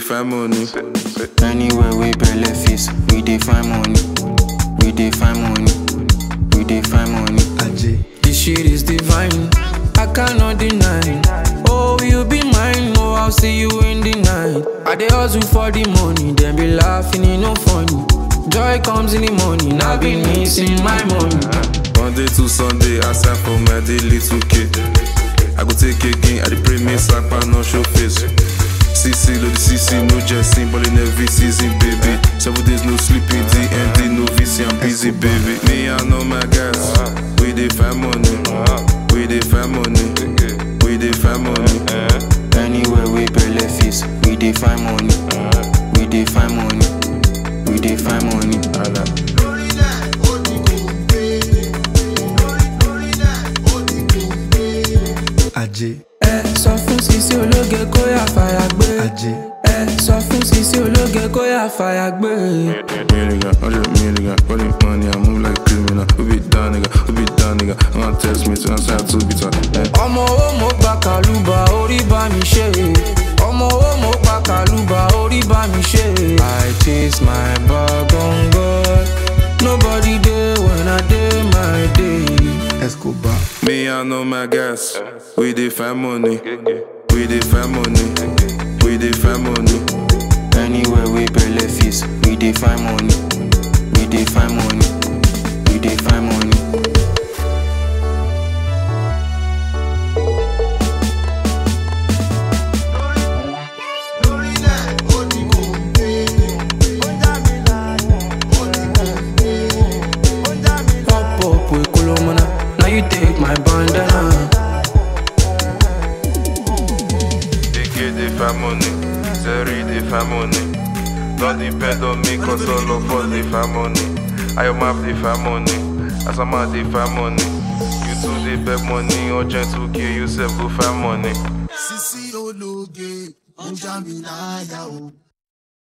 find money. Anywhere we belle face, we dey find money. We dey find money. We dey find money. This shit is divine, I cannot deny. Oh, you be mine, oh, I'll see you in the night. I dey hustle for the money, then be laughing, it no funny. Joy comes in the morning, I've been missing my money. Monday to Sunday, I sign for my daily 2K. I go take again, I dey pray me sapa no show face. CC, load the CC, no jesting, ballin' every season, baby. 7 days no sleeping, DMD, no VC, I'm busy, baby. Me, I know my guys, we dey find money. We dey find money. We dey find money. Anywhere we belle face, we dey find money. We dey find money. We dey find money. Ajé. Sọ fún Sisi ológe kó yá fàyà gbé. Ajé. Sọ fún Sisi ológe kó yá fàyà gbé. Million, 100 million, running money, I move like a criminal. Who be down, nigga? Who be down, nigga? I'm gonna text me to answer to be talking. Ọmọ owó mo gba kàlùbà orí bá mi ṣe. Ọmọ owó mo gba kàlùbà orí bá mi ṣe. I chase my bag on God. Nobody there when I dey my day. Escobar. Me, I know my guys. We dey find money. We dey find money. We dey find money. Anywhere we belle face, we dey find money. We dey find money. We dey find money. Pop up with Kolomana, now you take my bandana. They find money. Zeri, they find money. Don't depend on me, cause all of us, they find money. I am up, they find money. As I'm out, they find money. You too, they beg money. Urgent to kill yourself, go find money. Sisi ológe, ó já mi láyà o.